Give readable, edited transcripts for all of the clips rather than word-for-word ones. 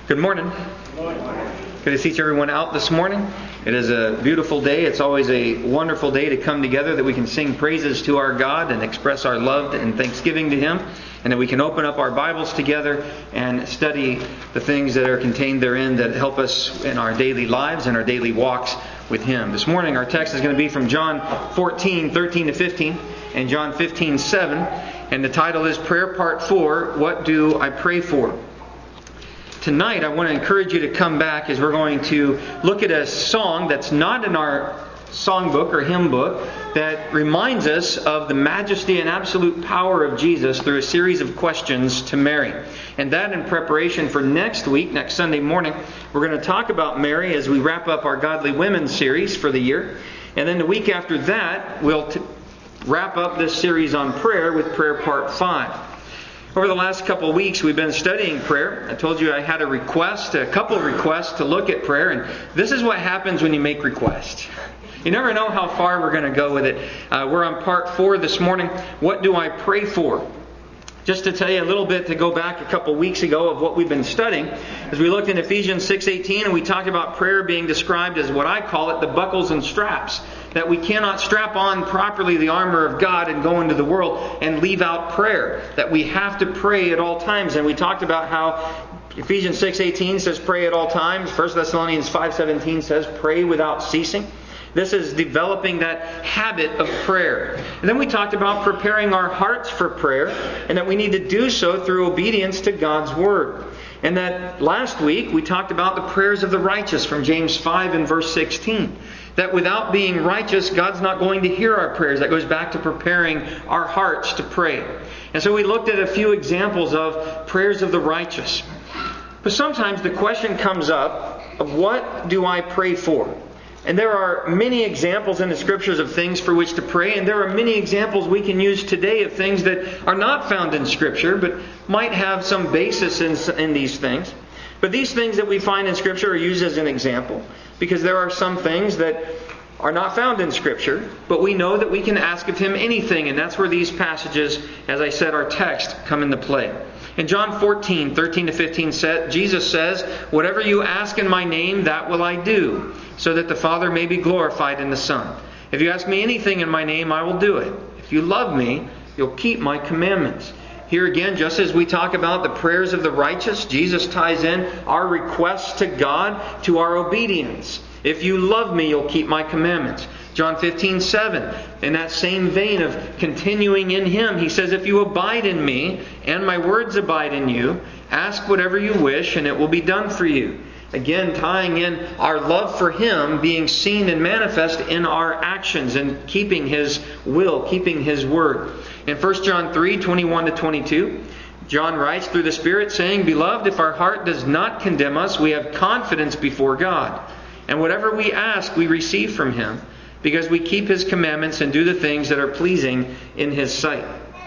Good morning. Good to see everyone out this morning. It is a beautiful day. It's always a wonderful day to come together, that we can sing praises to our God and express our love and thanksgiving to Him, and that we can open up our Bibles together and study the things that are contained therein that help us in our daily lives and our daily walks with Him. This morning our text is going to be from John 14:13-15 and John 15:7, and the title is Prayer Part 4, What Do I Pray For? Tonight I want to encourage you to come back, as we're going to look at a song that's not in our songbook or hymn book, that reminds us of the majesty and absolute power of Jesus through a series of questions to Mary. And that in preparation for next week, next Sunday morning, we're going to talk about Mary as we wrap up our Godly Women series for the year. And then the week after that, we'll wrap up this series on prayer with Prayer Part 5. Over the last couple of weeks, we've been studying prayer. I told you I had a couple of requests to look at prayer, and this is what happens when you make requests. You never know how far we're going to go with it. We're on Part 4 this morning. What do I pray for? Just to tell you a little bit, to go back a couple of weeks ago of what we've been studying, as we looked in Ephesians 6:18, and we talked about prayer being described as what I call it, the buckles and straps. That we cannot strap on properly the armor of God and go into the world and leave out prayer. That we have to pray at all times. And we talked about how Ephesians 6:18 says pray at all times. 1 Thessalonians 5:17 says pray without ceasing. This is developing that habit of prayer. And then we talked about preparing our hearts for prayer, and that we need to do so through obedience to God's Word. And that last week we talked about the prayers of the righteous from James 5 and verse 16. That without being righteous, God's not going to hear our prayers. That goes back to preparing our hearts to pray. And so we looked at a few examples of prayers of the righteous. But sometimes the question comes up of what do I pray for? And there are many examples in the Scriptures of things for which to pray, and there are many examples we can use today of things that are not found in Scripture, but might have some basis in these things. But these things that we find in Scripture are used as an example, because there are some things that are not found in Scripture, but we know that we can ask of Him anything, and that's where these passages, as I said, our text, come into play. In John 14:13-15, Jesus says, "Whatever you ask in my name, that will I do, so that the Father may be glorified in the Son. If you ask me anything in my name, I will do it. If you love me, you'll keep my commandments." Here again, just as we talk about the prayers of the righteous, Jesus ties in our requests to God to our obedience. If you love me, you'll keep my commandments. John 15:7, in that same vein of continuing in Him, He says, "If you abide in me, and my words abide in you, ask whatever you wish, and it will be done for you." Again, tying in our love for Him being seen and manifest in our actions and keeping His will, keeping His word. In 1 John 3:21-22, John writes through the Spirit saying, "Beloved, if our heart does not condemn us, we have confidence before God. And whatever we ask, we receive from Him, because we keep His commandments and do the things that are pleasing in His sight."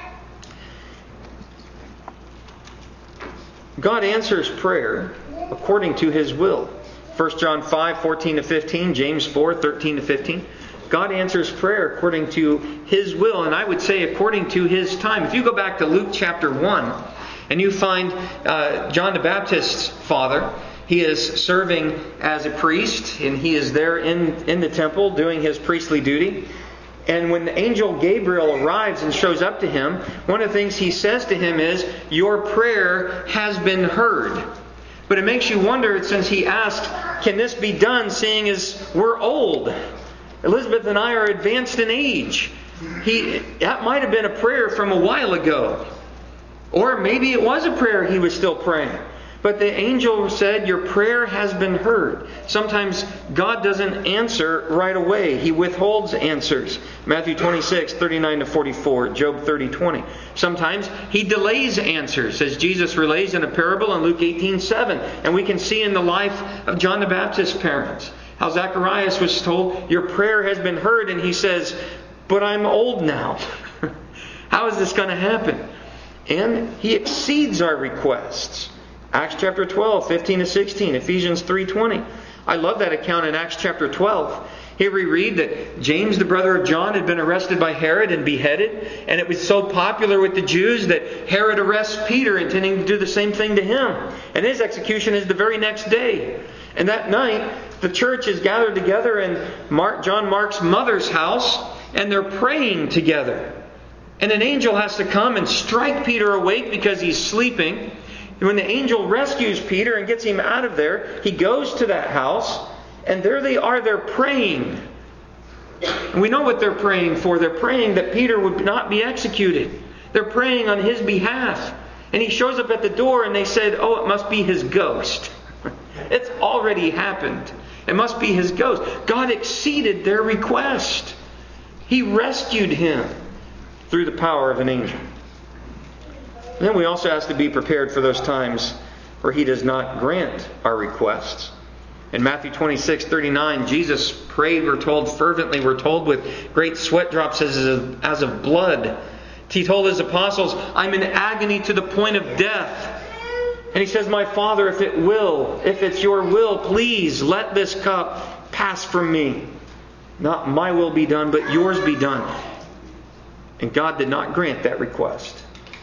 God answers prayer according to His will. 1 John 5:14-15, James 4:13-15. God answers prayer according to His will, and I would say according to His time. If you go back to Luke chapter 1, and you find John the Baptist's father, he is serving as a priest, and he is there in the temple doing his priestly duty. And when the angel Gabriel arrives and shows up to him, one of the things he says to him is, "Your prayer has been heard." But it makes you wonder, since he asked, "Can this be done, seeing as we're old? Elizabeth and I are advanced in age." That might have been a prayer from a while ago. Or maybe it was a prayer he was still praying. But the angel said, "Your prayer has been heard." Sometimes God doesn't answer right away. He withholds answers. Matthew 26:39-44, Job 30:20. Sometimes He delays answers, as Jesus relays in a parable in Luke 18:7. And we can see in the life of John the Baptist's parents how Zacharias was told, "Your prayer has been heard." And he says, "But I'm old now." How is this going to happen? And He exceeds our requests. Acts chapter 12, 15-16, Ephesians 3:20. I love that account in Acts chapter 12. Here we read that James, the brother of John, had been arrested by Herod and beheaded. And it was so popular with the Jews that Herod arrests Peter, intending to do the same thing to him. And his execution is the very next day. And that night, the church is gathered together in John Mark's mother's house, and they're praying together. And an angel has to come and strike Peter awake because he's sleeping. And when the angel rescues Peter and gets him out of there, he goes to that house, and there they are, they're praying. And we know what they're praying for. They're praying that Peter would not be executed. They're praying on his behalf. And he shows up at the door, and they said, "Oh, it must be his ghost." It's already happened. It must be his ghost. God exceeded their request. He rescued him through the power of an angel. And then we also have to be prepared for those times where He does not grant our requests. In Matthew 26:39, Jesus prayed, we're told, fervently, we're told, with great sweat drops as of blood. He told His apostles, "I'm in agony to the point of death." And He says, "My Father, if it's your will, please let this cup pass from me. Not my will be done, but yours be done." And God did not grant that request.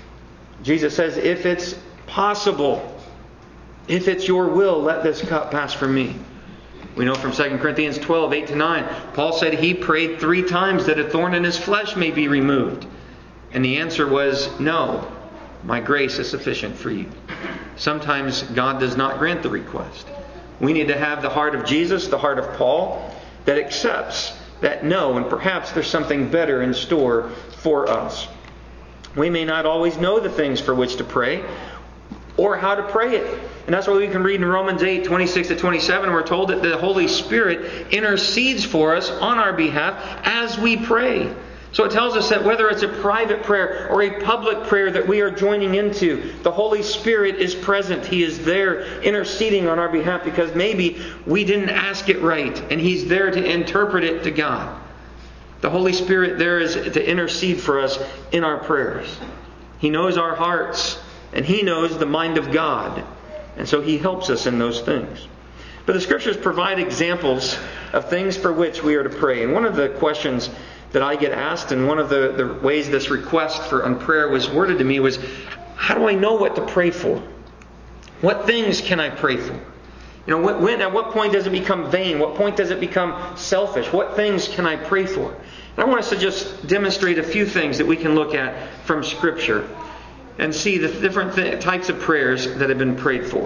Jesus says, "If it's possible, if it's your will, let this cup pass from me." We know from 2 Corinthians 12:8-9, Paul said he prayed 3 times that a thorn in his flesh may be removed. And the answer was, "No, my grace is sufficient for you." Sometimes God does not grant the request. We need to have the heart of Jesus, the heart of Paul, that accepts that no, and perhaps there's something better in store for us. We may not always know the things for which to pray or how to pray it. And that's why we can read in Romans 8:26-27, we're told that the Holy Spirit intercedes for us on our behalf as we pray. So it tells us that whether it's a private prayer or a public prayer that we are joining into, the Holy Spirit is present. He is there interceding on our behalf because maybe we didn't ask it right, and He's there to interpret it to God. The Holy Spirit there is to intercede for us in our prayers. He knows our hearts, and He knows the mind of God. And so He helps us in those things. But the Scriptures provide examples of things for which we are to pray. And one of the questions that I get asked, and one of the ways this request for prayer was worded to me was, how do I know what to pray for? What things can I pray for? You know, at what point does it become vain? What point does it become selfish? What things can I pray for? And I want us to just demonstrate a few things that we can look at from Scripture and see the different types of prayers that have been prayed for.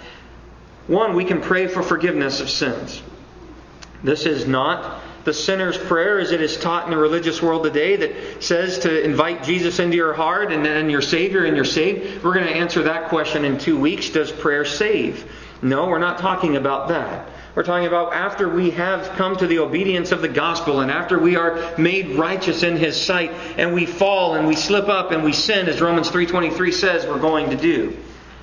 One, we can pray for forgiveness of sins. This is not the sinner's prayer as it is taught in the religious world today that says to invite Jesus into your heart and then your Savior and you're saved. We're going to answer that question in 2 weeks. Does prayer save? No, we're not talking about that. We're talking about after we have come to the obedience of the gospel and after we are made righteous in His sight and we fall and we slip up and we sin, as Romans 3:23 says we're going to do.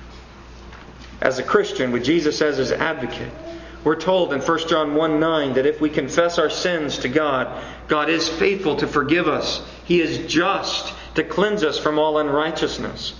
As a Christian, with Jesus as His advocate, we're told in 1 John 1:9 that if we confess our sins to God, God is faithful to forgive us. He is just to cleanse us from all unrighteousness.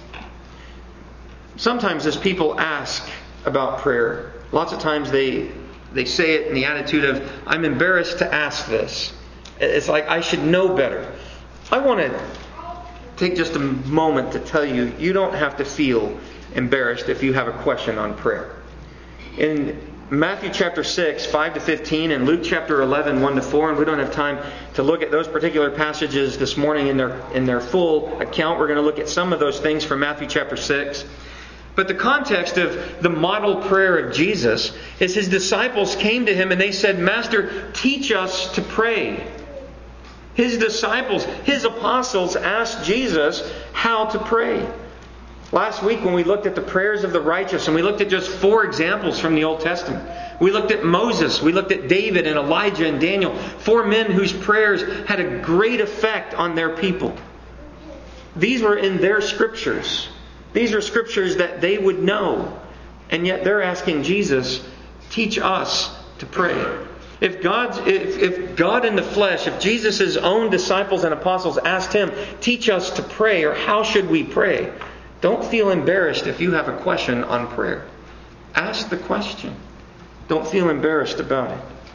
Sometimes as people ask about prayer, lots of times they say it in the attitude of, "I'm embarrassed to ask this." It's like, I should know better. I want to take just a moment to tell you, you don't have to feel embarrassed if you have a question on prayer. In Matthew chapter 6, 5-15, and Luke chapter 11, 1-4, and we don't have time to look at those particular passages this morning in their full account. We're going to look at some of those things from Matthew chapter 6. But the context of the model prayer of Jesus is His disciples came to Him and they said, "Master, teach us to pray." His disciples, His apostles asked Jesus how to pray. Last week when we looked at the prayers of the righteous and we looked at just 4 examples from the Old Testament. We looked at Moses, we looked at David and Elijah and Daniel. 4 men whose prayers had a great effect on their people. These were in their Scriptures. These are Scriptures that they would know. And yet they're asking Jesus, teach us to pray. If God in the flesh, if Jesus' own disciples and apostles asked Him, teach us to pray, or how should we pray? Don't feel embarrassed if you have a question on prayer. Ask the question. Don't feel embarrassed about it.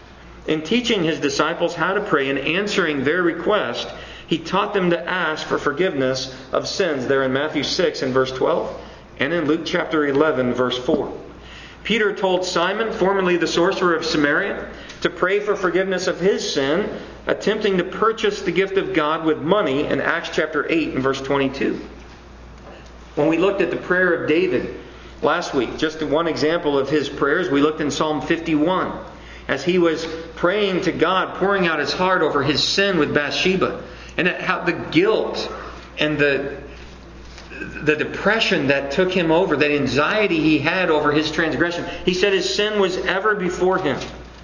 In teaching His disciples how to pray and answering their request, He taught them to ask for forgiveness of sins there in Matthew 6 and verse 12 and in Luke chapter 11 verse 4. Peter told Simon, formerly the sorcerer of Samaria, to pray for forgiveness of his sin, attempting to purchase the gift of God with money in Acts chapter 8 and verse 22. When we looked at the prayer of David last week, just one example of his prayers, we looked in Psalm 51 as he was praying to God, pouring out his heart over his sin with Bathsheba, and how the guilt and the depression that took him over, that anxiety he had over his transgression. He said his sin was ever before him.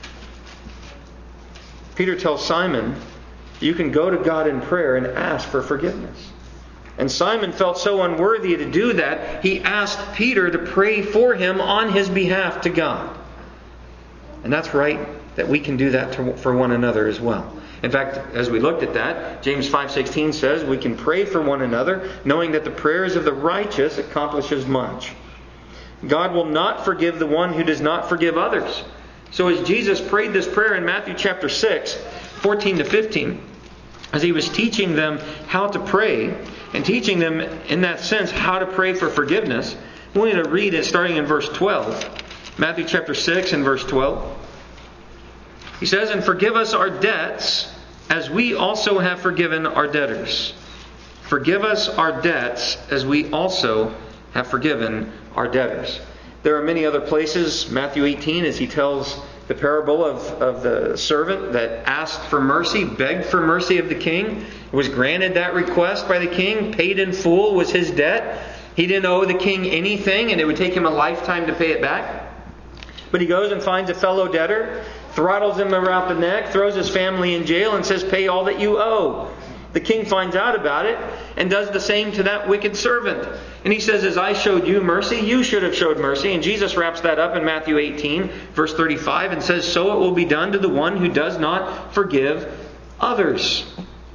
Peter tells Simon, you can go to God in prayer and ask for forgiveness. And Simon felt so unworthy to do that, he asked Peter to pray for him on his behalf to God. And that's right, that we can do that for one another as well. In fact, as we looked at that, James 5:16 says we can pray for one another, knowing that the prayers of the righteous accomplishes much. God will not forgive the one who does not forgive others. So as Jesus prayed this prayer in Matthew chapter 6, 14 to 15, as He was teaching them how to pray, and teaching them in that sense how to pray for forgiveness, we need to read it starting in verse 12. Matthew chapter 6 and verse 12. He says, and forgive us our debts as we also have forgiven our debtors. Forgive us our debts as we also have forgiven our debtors. There are many other places, Matthew 18, as He tells the parable of the servant that asked for mercy, begged for mercy of the king, was granted that request by the king, paid in full was his debt. He didn't owe the king anything, and it would take him a lifetime to pay it back. But he goes and finds a fellow debtor, throttles him around the neck, throws his family in jail, and says, pay all that you owe. The king finds out about it and does the same to that wicked servant. And he says, as I showed you mercy, you should have showed mercy. And Jesus wraps that up in Matthew 18, verse 35, and says, so it will be done to the one who does not forgive others.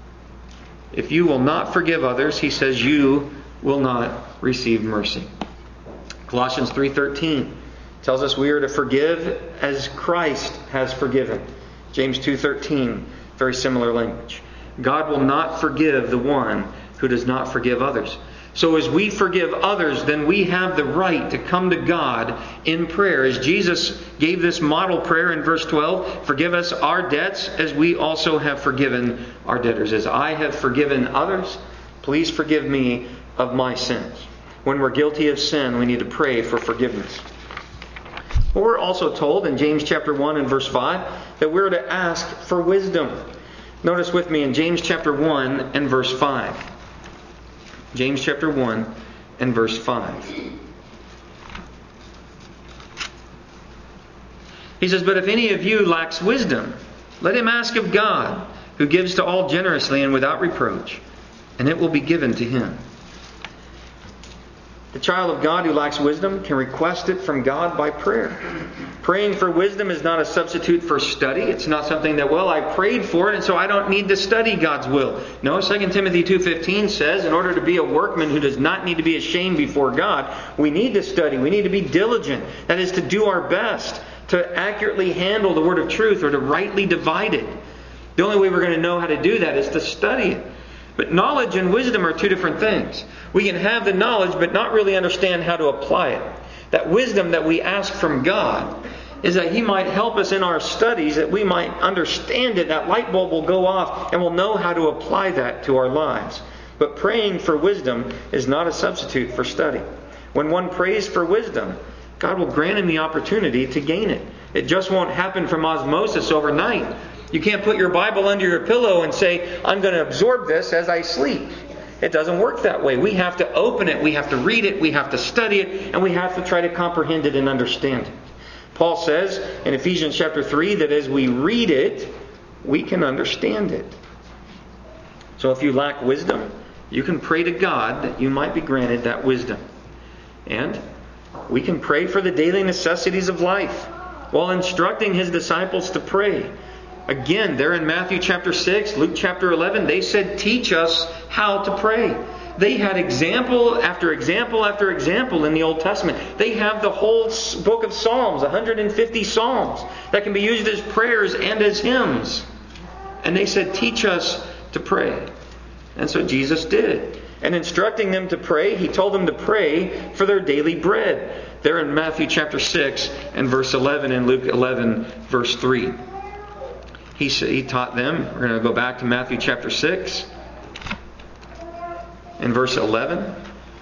If you will not forgive others, He says, you will not receive mercy. Colossians 3:13 tells us we are to forgive as Christ has forgiven. James 2:13, very similar language. God will not forgive the one who does not forgive others. So as we forgive others, then we have the right to come to God in prayer. As Jesus gave this model prayer in verse 12, forgive us our debts as we also have forgiven our debtors. As I have forgiven others, please forgive me of my sins. When we're guilty of sin, we need to pray for forgiveness. We're also told in James chapter 1 and verse 5 that we're to ask for wisdom. Notice with me in James chapter 1 and verse 5. James chapter 1 and verse 5. He says, but if any of you lacks wisdom, let him ask of God, who gives to all generously and without reproach, and it will be given to him. The child of God who lacks wisdom can request it from God by prayer. Praying for wisdom is not a substitute for study. It's not something that, well, I prayed for it and so I don't need to study God's will. No, 2 Timothy 2:15 says, in order to be a workman who does not need to be ashamed before God, we need to study. We need to be diligent. That is to do our best to accurately handle the word of truth or to rightly divide it. The only way we're going to know how to do that is to study it. But knowledge and wisdom are two different things. We can have the knowledge but not really understand how to apply it. That wisdom that we ask from God is that He might help us in our studies, that we might understand it. That light bulb will go off and we'll know how to apply that to our lives. But praying for wisdom is not a substitute for study. When one prays for wisdom, God will grant him the opportunity to gain it. It just won't happen from osmosis overnight. You can't put your Bible under your pillow and say, I'm going to absorb this as I sleep. It doesn't work that way. We have to open it, we have to read it, we have to study it, and we have to try to comprehend it and understand it. Paul says in Ephesians chapter 3 that as we read it, we can understand it. So if you lack wisdom, you can pray to God that you might be granted that wisdom. And we can pray for the daily necessities of life while instructing His disciples to pray. Again, there in Matthew chapter 6, Luke chapter 11, they said, teach us how to pray. They had example after example after example in the Old Testament. They have the whole book of Psalms, 150 Psalms, that can be used as prayers and as hymns. And they said, teach us to pray. And so Jesus did. And instructing them to pray, He told them to pray for their daily bread. There in Matthew chapter 6 and verse 11 and Luke 11 verse 3. He taught them, we're going to go back to Matthew chapter 6 and verse 11.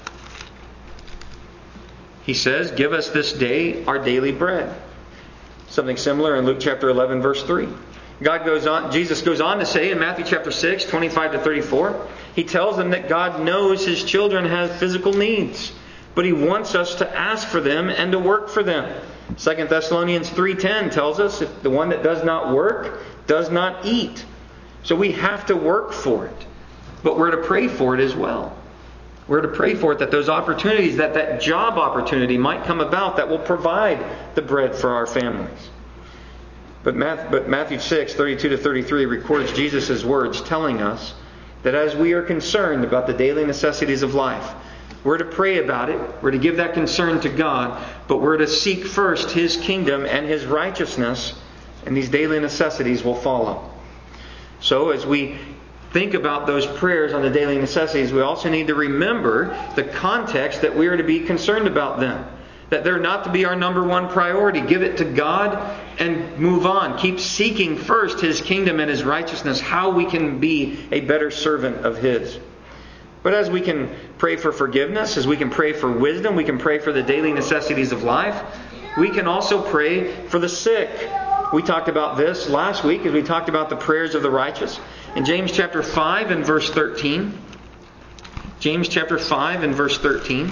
He says, give us this day our daily bread. Something similar in Luke chapter 11 verse 3. Jesus goes on to say in Matthew chapter 6, 25 to 34, He tells them that God knows His children have physical needs, but He wants us to ask for them and to work for them. 2 Thessalonians 3:10 tells us, if the one that does not work does not eat. So we have to work for it, but we're to pray for it as well. We're to pray for it, that those opportunities, that job opportunity might come about that will provide the bread for our families. But Matthew 6, 32 to 33 records Jesus' words telling us that as we are concerned about the daily necessities of life, we're to pray about it, we're to give that concern to God, but we're to seek first His kingdom and His righteousness, and these daily necessities will follow. So as we think about those prayers on the daily necessities, we also need to remember the context that we are to be concerned about them. That they're not to be our number one priority. Give it to God and move on. Keep seeking first His kingdom and His righteousness, how we can be a better servant of His. But as we can pray for forgiveness, as we can pray for wisdom, we can pray for the daily necessities of life, we can also pray for the sick. We talked about this last week as we talked about the prayers of the righteous. In James chapter 5 and verse 13. James chapter 5 and verse 13.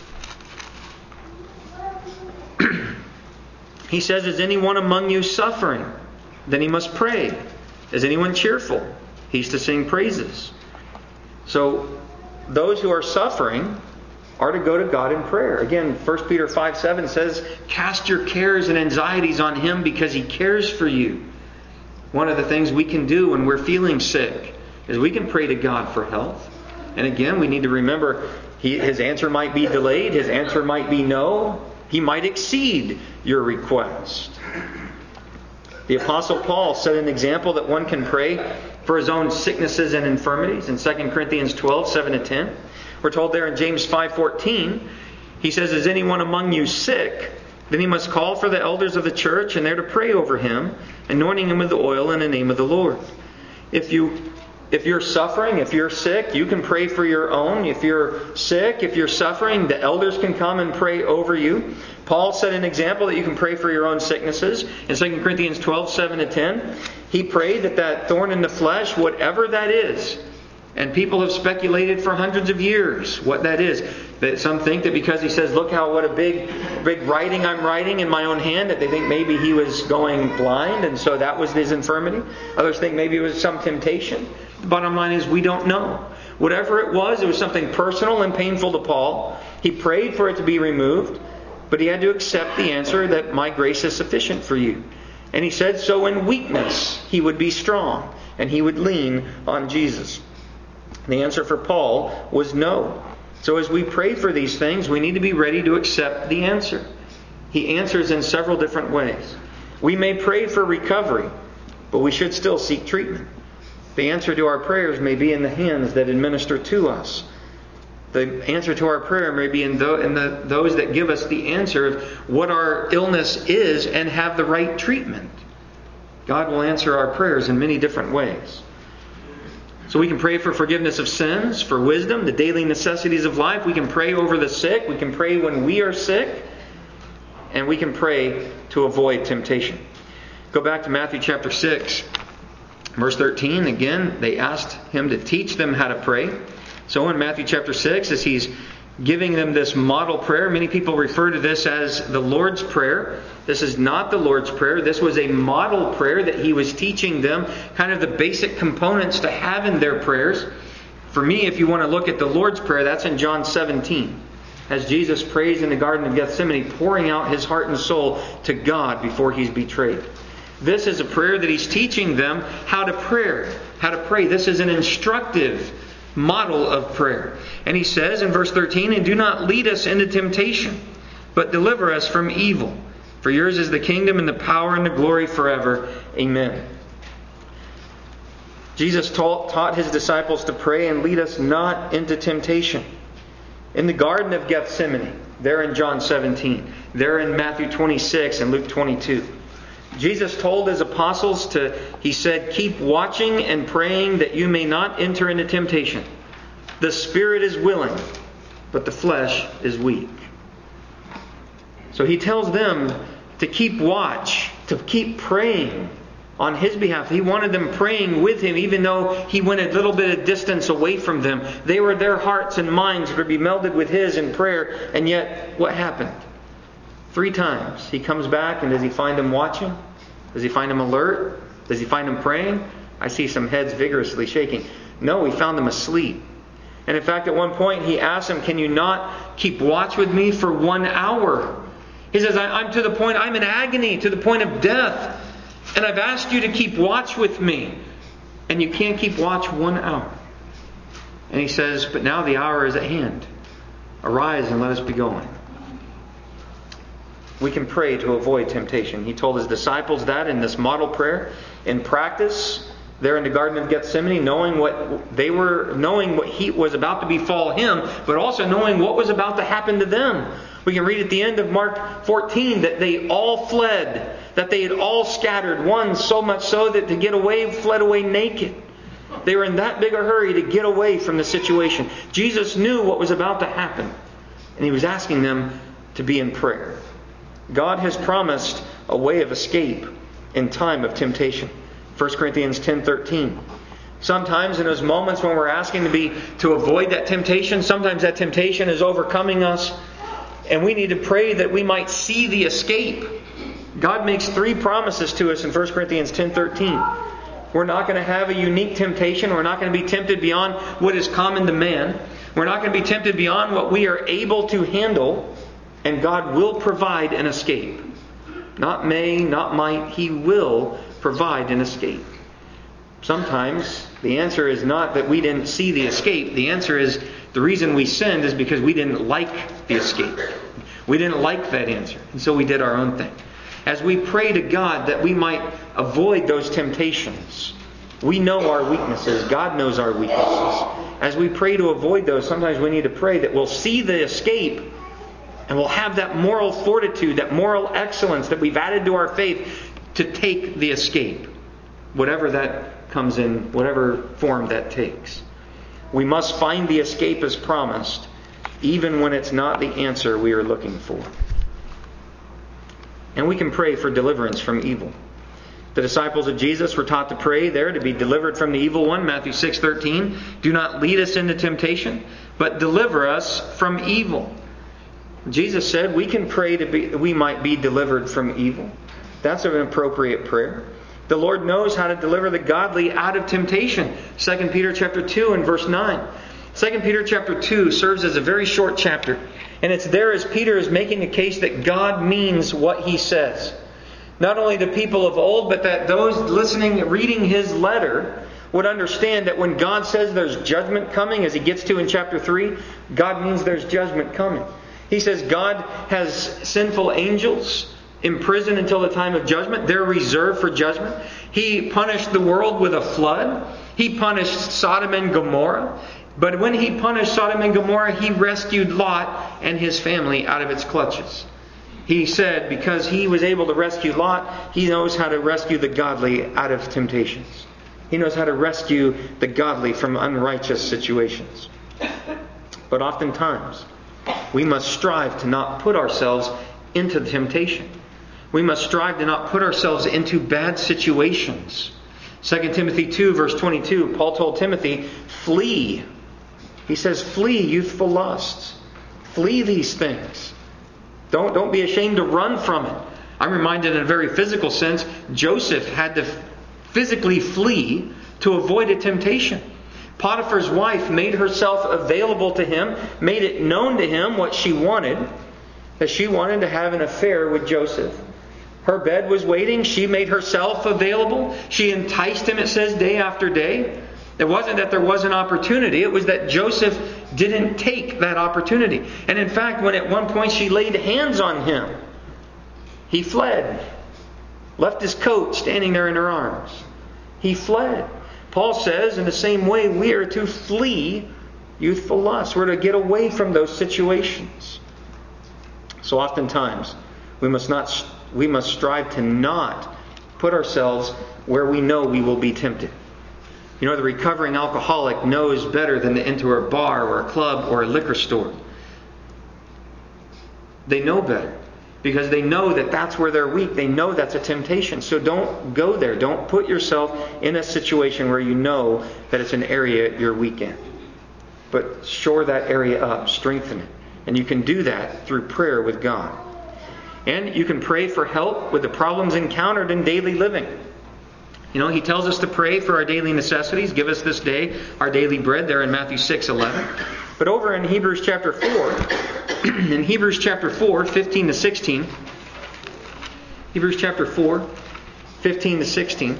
He says, is anyone among you suffering? Then he must pray. Is anyone cheerful? He's to sing praises. So, those who are suffering are to go to God in prayer. Again, 1 Peter 5:7 says, cast your cares and anxieties on Him because He cares for you. One of the things we can do when we're feeling sick is we can pray to God for health. And again, we need to remember His answer might be delayed. His answer might be no. He might exceed your request. The Apostle Paul set an example that one can pray for his own sicknesses and infirmities in 2 Corinthians 12, 7 to 10. We're told there in James 5:14, he says, is anyone among you sick? Then he must call for the elders of the church, and they're to pray over him, anointing him with the oil in the name of the Lord. If you're suffering, if you're sick, you can pray for your own. If you're sick, if you're suffering, the elders can come and pray over you. Paul set an example that you can pray for your own sicknesses. In 2 Corinthians 12, 7 to 10, he prayed that thorn in the flesh, whatever that is, and people have speculated for hundreds of years what that is. That some think that because he says, look what a big writing I'm writing in my own hand, that they think maybe he was going blind, and so that was his infirmity. Others think maybe it was some temptation. The bottom line is we don't know. Whatever it was something personal and painful to Paul. He prayed for it to be removed, but he had to accept the answer that my grace is sufficient for you. And he said so in weakness he would be strong, and he would lean on Jesus. The answer for Paul was no. So as we pray for these things, we need to be ready to accept the answer. He answers in several different ways. We may pray for recovery, but we should still seek treatment. The answer to our prayers may be in the hands that administer to us. The answer to our prayer may be in those that give us the answer of what our illness is and have the right treatment. God will answer our prayers in many different ways. So we can pray for forgiveness of sins, for wisdom, the daily necessities of life. We can pray over the sick. We can pray when we are sick. And we can pray to avoid temptation. Go back to Matthew chapter 6, verse 13. Again, they asked Him to teach them how to pray. So in Matthew chapter 6, as He's giving them this model prayer, many people refer to this as the Lord's Prayer. This is not the Lord's Prayer. This was a model prayer that He was teaching them, kind of the basic components to have in their prayers. For me, if you want to look at the Lord's Prayer, that's in John 17. As Jesus prays in the Garden of Gethsemane, pouring out His heart and soul to God before He's betrayed. This is a prayer that He's teaching them how to pray. This is an instructive model of prayer. And he says in verse 13, "And do not lead us into temptation, but deliver us from evil. For yours is the kingdom and the power and the glory forever. Amen." Jesus taught his disciples to pray and lead us not into temptation. In the Garden of Gethsemane, there in John 17, there in Matthew 26 and Luke 22, Jesus told his apostles he said, "Keep watching and praying that you may not enter into temptation. The spirit is willing, but the flesh is weak." So he tells them to keep watch, to keep praying on his behalf. He wanted them praying with him, even though he went a little bit of distance away from them. Their hearts and minds were to be melded with his in prayer. And yet, what happened? 3 times he comes back, and does he find them watching? Does he find them alert? Does he find them praying? I see some heads vigorously shaking. No, he found them asleep. And in fact, at one point he asked them, "Can you not keep watch with me for 1 hour?" He says, I'm to the point, I'm in agony, to the point of death. And I've asked you to keep watch with me. And you can't keep watch 1 hour. And he says, "But now the hour is at hand. Arise and let us be going." We can pray to avoid temptation. He told his disciples that in this model prayer. In practice, there in the Garden of Gethsemane, knowing what was about to befall him, but also knowing what was about to happen to them. We can read at the end of Mark 14 that they all fled, that they had all scattered, one so much so that to get away, fled away naked. They were in that big a hurry to get away from the situation. Jesus knew what was about to happen, and he was asking them to be in prayer. God has promised a way of escape in time of temptation. 1 Corinthians 10:13. Sometimes in those moments when we're asking to avoid that temptation, sometimes that temptation is overcoming us, and we need to pray that we might see the escape. God makes 3 promises to us in 1 Corinthians 10:13. We're not going to have a unique temptation. We're not going to be tempted beyond what is common to man. We're not going to be tempted beyond what we are able to handle. And God will provide an escape. Not may, not might. He will provide an escape. Sometimes the answer is not that we didn't see the escape. The answer is the reason we sinned is because we didn't like the escape. We didn't like that answer. And so we did our own thing. As we pray to God that we might avoid those temptations, we know our weaknesses. God knows our weaknesses. As we pray to avoid those, sometimes we need to pray that we'll see the escape and we'll have that moral fortitude, that moral excellence that we've added to our faith to take the escape. Whatever that comes in, whatever form that takes. We must find the escape as promised, even when it's not the answer we are looking for. And we can pray for deliverance from evil. The disciples of Jesus were taught to pray there to be delivered from the evil one. Matthew 6:13. "Do not lead us into temptation, but deliver us from evil." Jesus said we can pray we might be delivered from evil. That's an appropriate prayer. The Lord knows how to deliver the godly out of temptation. 2 Peter chapter 2 and verse 9. 2 Peter chapter 2 serves as a very short chapter. And it's there as Peter is making the case that God means what he says. Not only the people of old, but that those listening, reading his letter, would understand that when God says there's judgment coming, as he gets to in chapter 3, God means there's judgment coming. He says God has sinful angels imprisoned until the time of judgment. They're reserved for judgment. He punished the world with a flood. He punished Sodom and Gomorrah. But when he punished Sodom and Gomorrah, he rescued Lot and his family out of its clutches. He said because he was able to rescue Lot, he knows how to rescue the godly out of temptations. He knows how to rescue the godly from unrighteous situations. But oftentimes, we must strive to not put ourselves into temptation. We must strive to not put ourselves into bad situations. 2 Timothy 2 verse 22, Paul told Timothy, flee. He says, flee youthful lusts. Flee these things. Don't be ashamed to run from it. I'm reminded in a very physical sense, Joseph had to physically flee to avoid a temptation. Potiphar's wife made herself available to him, made it known to him what she wanted, that she wanted to have an affair with Joseph. Her bed was waiting. She made herself available. She enticed him, it says, day after day. It wasn't that there was an opportunity. It was that Joseph didn't take that opportunity. And in fact, when at one point she laid hands on him, he fled. Left his coat standing there in her arms. He fled. Paul says in the same way we are to flee youthful lust. We're to get away from those situations. So oftentimes we must strive to not put ourselves where we know we will be tempted. You know, the recovering alcoholic knows better than to enter a bar or a club or a liquor store. They know better because they know that that's where they're weak. They know that's a temptation. So don't go there. Don't put yourself in a situation where you know that it's an area you're weak in. But shore that area up, strengthen it. And you can do that through prayer with God. And you can pray for help with the problems encountered in daily living. You know, He tells us to pray for our daily necessities. Give us this day our daily bread, there in Matthew 6:11. But over in Hebrews chapter 4, in Hebrews chapter 4, 15 to 16, Hebrews chapter 4, 15 to 16,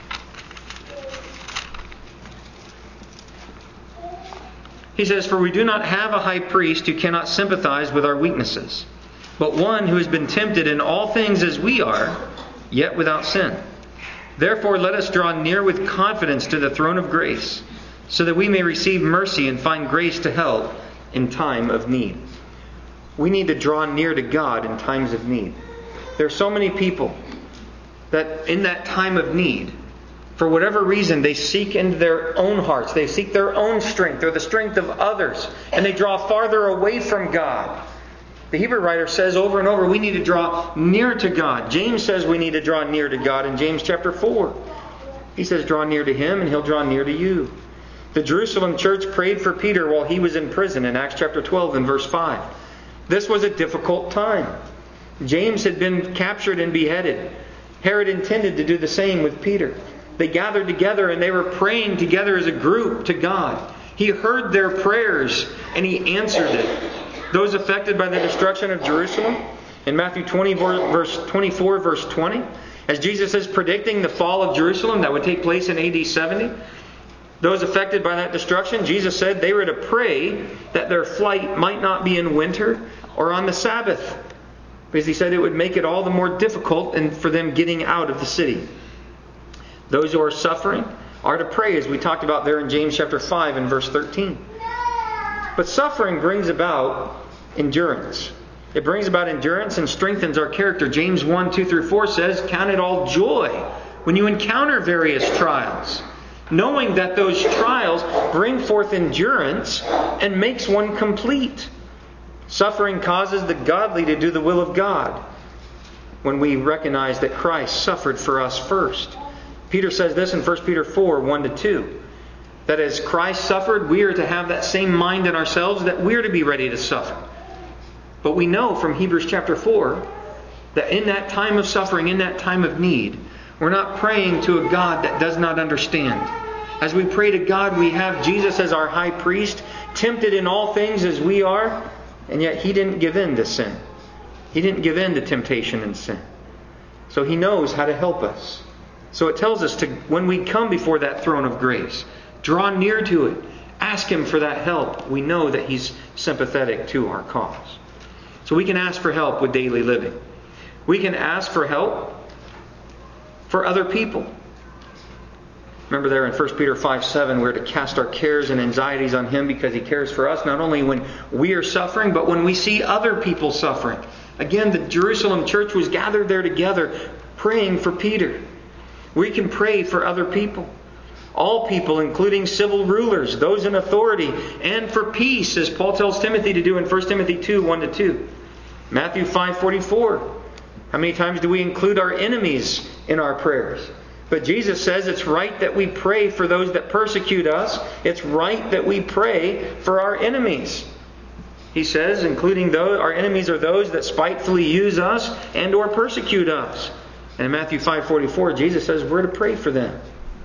he says, "For we do not have a high priest who cannot sympathize with our weaknesses, but one who has been tempted in all things as we are, yet without sin. Therefore let us draw near with confidence to the throne of grace, so that we may receive mercy and find grace to help in time of need." We need to draw near to God in times of need. There are so many people that in that time of need, for whatever reason, they seek into their own hearts. They seek their own strength or the strength of others. And they draw farther away from God. The Hebrew writer says over and over, we need to draw near to God. James says we need to draw near to God in James chapter 4. He says, draw near to Him and He'll draw near to you. The Jerusalem church prayed for Peter while he was in prison in Acts chapter 12 and verse 5. This was a difficult time. James had been captured and beheaded. Herod intended to do the same with Peter. They gathered together and they were praying together as a group to God. He heard their prayers and He answered it. Those affected by the destruction of Jerusalem, in Matthew 24, verse 20, as Jesus is predicting the fall of Jerusalem that would take place in AD 70, those affected by that destruction, Jesus said they were to pray that their flight might not be in winter or on the Sabbath, because He said it would make it all the more difficult and for them getting out of the city. Those who are suffering are to pray, as we talked about there in James chapter 5 and verse 13. But suffering brings about endurance. It brings about endurance and strengthens our character. James 1, 2 through 4 says, "Count it all joy when you encounter various trials, knowing that those trials bring forth endurance and makes one complete." Suffering causes the godly to do the will of God when we recognize that Christ suffered for us first. Peter says this in 1 Peter 4, 1 to 2. That as Christ suffered, we are to have that same mind in ourselves, that we are to be ready to suffer. But we know from Hebrews chapter 4 that in that time of suffering, in that time of need, we're not praying to a God that does not understand. As we pray to God, we have Jesus as our high priest, tempted in all things as we are, and yet He didn't give in to sin. He didn't give in to temptation and sin. So He knows how to help us. So it tells us to, when we come before that throne of grace, draw near to it. Ask Him for that help. We know that He's sympathetic to our cause. So we can ask for help with daily living. We can ask for help for other people. Remember there in 1 Peter 5:7, we're to cast our cares and anxieties on Him because He cares for us, not only when we are suffering, but when we see other people suffering. Again, the Jerusalem church was gathered there together praying for Peter. We can pray for other people. All people, including civil rulers, those in authority, and for peace, as Paul tells Timothy to do in 1 Timothy 2, 1 to 2. Matthew 5:44. How many times do we include our enemies in our prayers? But Jesus says it's right that we pray for those that persecute us. It's right that we pray for our enemies. He says, including those, our enemies are those that spitefully use us and or persecute us. And in Matthew 5:44, Jesus says we're to pray for them.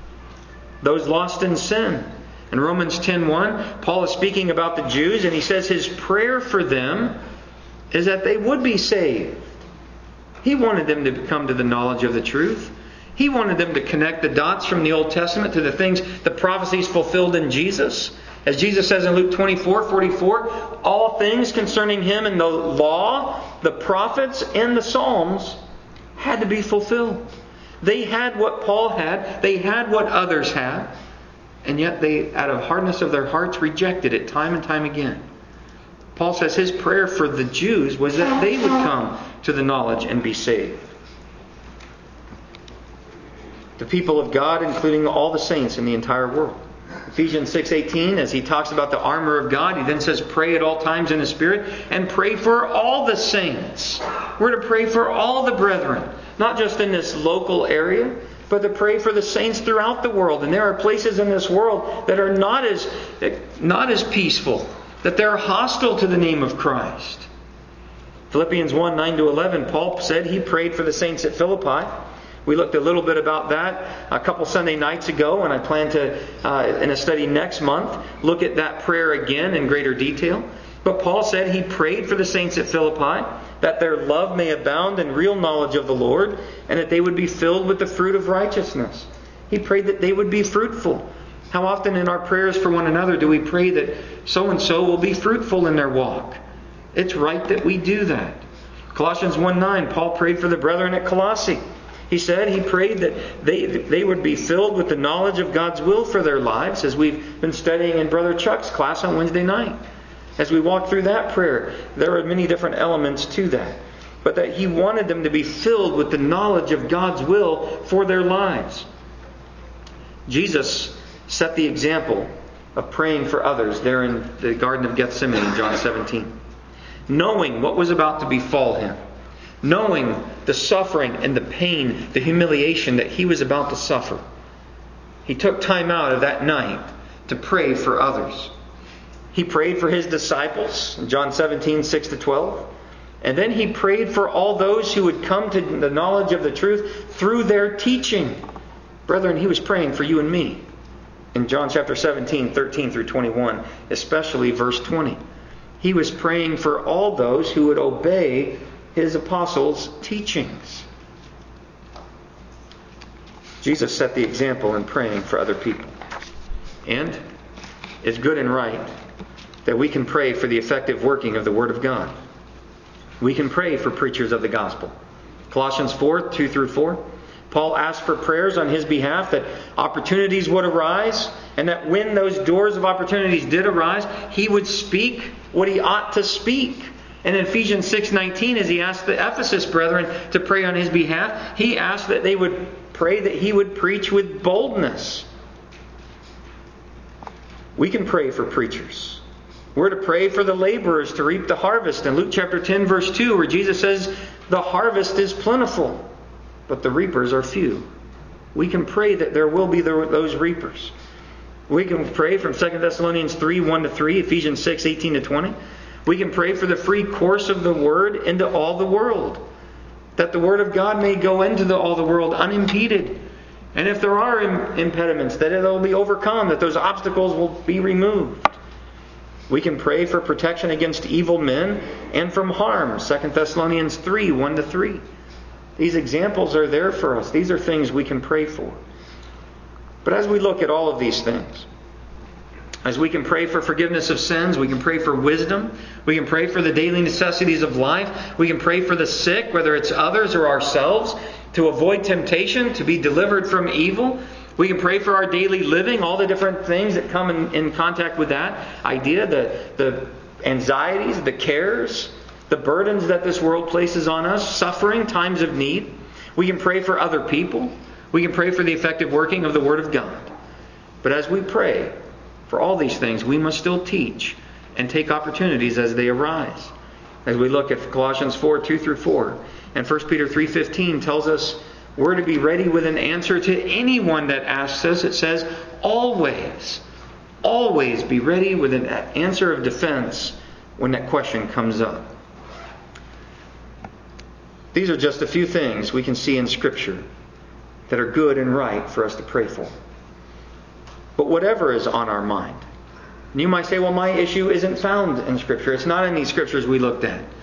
Those lost in sin. In Romans 10:1, Paul is speaking about the Jews, and he says his prayer for them is that they would be saved. He wanted them to come to the knowledge of the truth. He wanted them to connect the dots from the Old Testament to the things, the prophecies fulfilled in Jesus. As Jesus says in Luke 24:44, all things concerning Him in the law, the prophets, and the Psalms had to be fulfilled. They had what Paul had. They had what others had. And yet they, out of hardness of their hearts, rejected it time and time again. Paul says his prayer for the Jews was that they would come to the knowledge and be saved. The people of God, including all the saints in the entire world. Ephesians 6:18, as he talks about the armor of God, he then says, pray at all times in the Spirit, and pray for all the saints. We're to pray for all the brethren, not just in this local area, but to pray for the saints throughout the world. And there are places in this world that are not as peaceful, that they're hostile to the name of Christ. Philippians 1:9-11, Paul said he prayed for the saints at Philippi. We looked a little bit about that a couple Sunday nights ago, and I plan to, in a study next month, look at that prayer again in greater detail. But Paul said he prayed for the saints at Philippi, that their love may abound in real knowledge of the Lord, and that they would be filled with the fruit of righteousness. He prayed that they would be fruitful. How often in our prayers for one another do we pray that so-and-so will be fruitful in their walk? It's right that we do that. Colossians 1:9, Paul prayed for the brethren at Colossae. He said he prayed that they would be filled with the knowledge of God's will for their lives, as we've been studying in Brother Chuck's class on Wednesday night. As we walk through that prayer, there are many different elements to that. But that he wanted them to be filled with the knowledge of God's will for their lives. Jesus set the example of praying for others there in the Garden of Gethsemane in John 17. Knowing what was about to befall him. Knowing the suffering and the pain, the humiliation that he was about to suffer. He took time out of that night to pray for others. He prayed for his disciples in John 17:6-12. And then he prayed for all those who would come to the knowledge of the truth through their teaching. Brethren, he was praying for you and me. In John chapter 17:13-21, especially verse 20. He was praying for all those who would obey his apostles' teachings. Jesus set the example in praying for other people. And it's good and right that we can pray for the effective working of the Word of God. We can pray for preachers of the gospel. Colossians 4:2-4. Paul asked for prayers on his behalf that opportunities would arise, and that when those doors of opportunities did arise, he would speak what he ought to speak. And in Ephesians 6:19, as he asked the Ephesus brethren to pray on his behalf, he asked that they would pray that he would preach with boldness. We can pray for preachers. We're to pray for the laborers to reap the harvest. In Luke chapter 10, verse 2, where Jesus says, the harvest is plentiful, but the reapers are few. We can pray that there will be those reapers. We can pray from 2 Thessalonians 3:1-3, Ephesians 6:18-20. We can pray for the free course of the Word into all the world. That the Word of God may go into all the world unimpeded. And if there are impediments, that it will be overcome, that those obstacles will be removed. We can pray for protection against evil men and from harm. 2 Thessalonians 3:1-3. These examples are there for us. These are things we can pray for. But as we look at all of these things, as we can pray for forgiveness of sins, we can pray for wisdom, we can pray for the daily necessities of life, we can pray for the sick, whether it's others or ourselves, to avoid temptation, to be delivered from evil. We can pray for our daily living, all the different things that come in contact with that idea, the anxieties, the cares, the burdens that this world places on us, suffering, times of need. We can pray for other people. We can pray for the effective working of the Word of God. But as we pray for all these things, we must still teach and take opportunities as they arise. As we look at Colossians 4:2-4 and 1 Peter 3:15 tells us we're to be ready with an answer to anyone that asks us. It says, always be ready with an answer of defense when that question comes up. These are just a few things we can see in Scripture that are good and right for us to pray for. But whatever is on our mind, and you might say, well, my issue isn't found in Scripture. It's not in these Scriptures we looked at.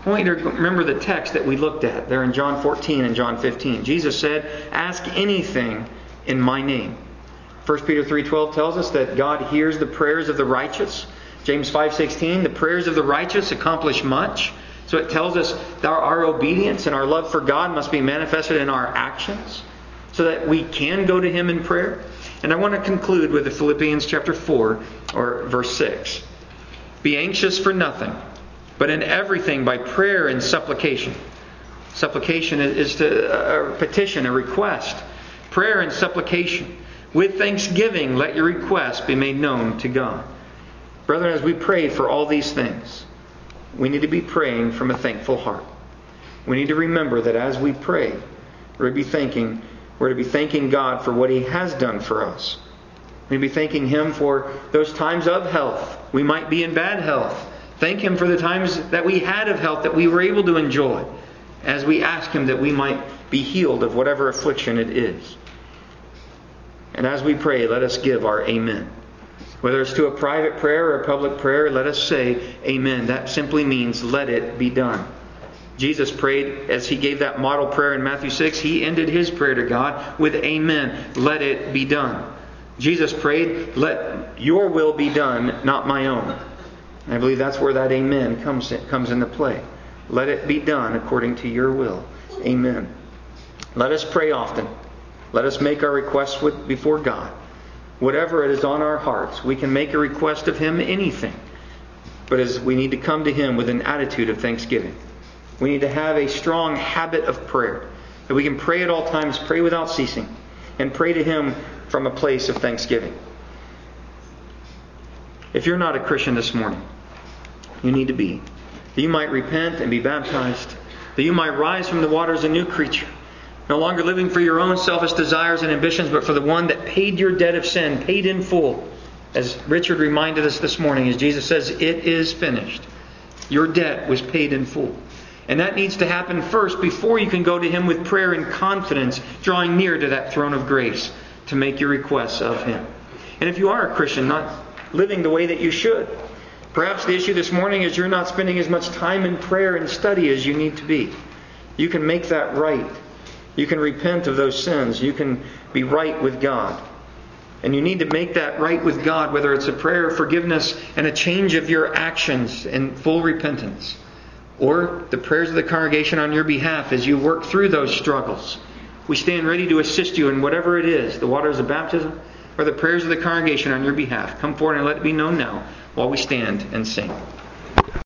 I want you to remember the text that we looked at there in John 14 and John 15. Jesus said, "Ask anything in my name." 1 Peter 3:12 tells us that God hears the prayers of the righteous. James 5:16, the prayers of the righteous accomplish much. So it tells us that our obedience and our love for God must be manifested in our actions so that we can go to Him in prayer. And I want to conclude with the Philippians chapter 4 or verse 6. "Be anxious for nothing, but in everything by prayer and supplication." Supplication is a petition, a request. Prayer and supplication. "With thanksgiving, let your requests be made known to God." Brethren, as we pray for all these things, we need to be praying from a thankful heart. We need to remember that as we pray, we're to be thanking God for what He has done for us. We need to be thanking Him for those times of health. We might be in bad health. Thank Him for the times that we had of health that we were able to enjoy, as we ask Him that we might be healed of whatever affliction it is. And as we pray, let us give our amen. Whether it's to a private prayer or a public prayer, let us say amen. That simply means let it be done. Jesus prayed as He gave that model prayer in Matthew 6. He ended His prayer to God with amen. Let it be done. Jesus prayed, "Let your will be done, not my own." I believe that's where that amen comes into play. Let it be done according to your will. Amen. Let us pray often. Let us make our requests before God. Whatever it is on our hearts, we can make a request of Him, anything. But as we need to come to Him with an attitude of thanksgiving. We need to have a strong habit of prayer. That we can pray at all times, pray without ceasing. And pray to Him from a place of thanksgiving. If you're not a Christian this morning, you need to be. That you might repent and be baptized. That you might rise from the waters a new creature. No longer living for your own selfish desires and ambitions, but for the one that paid your debt of sin, paid in full. As Richard reminded us this morning, as Jesus says, "It is finished." Your debt was paid in full. And that needs to happen first before you can go to Him with prayer and confidence, drawing near to that throne of grace to make your requests of Him. And if you are a Christian, not living the way that you should, perhaps the issue this morning is you're not spending as much time in prayer and study as you need to be. You can make that right. You can repent of those sins. You can be right with God. And you need to make that right with God, whether it's a prayer of forgiveness and a change of your actions in full repentance, or the prayers of the congregation on your behalf as you work through those struggles. We stand ready to assist you in whatever it is, the waters of baptism or the prayers of the congregation on your behalf. Come forward and let it be known now while we stand and sing.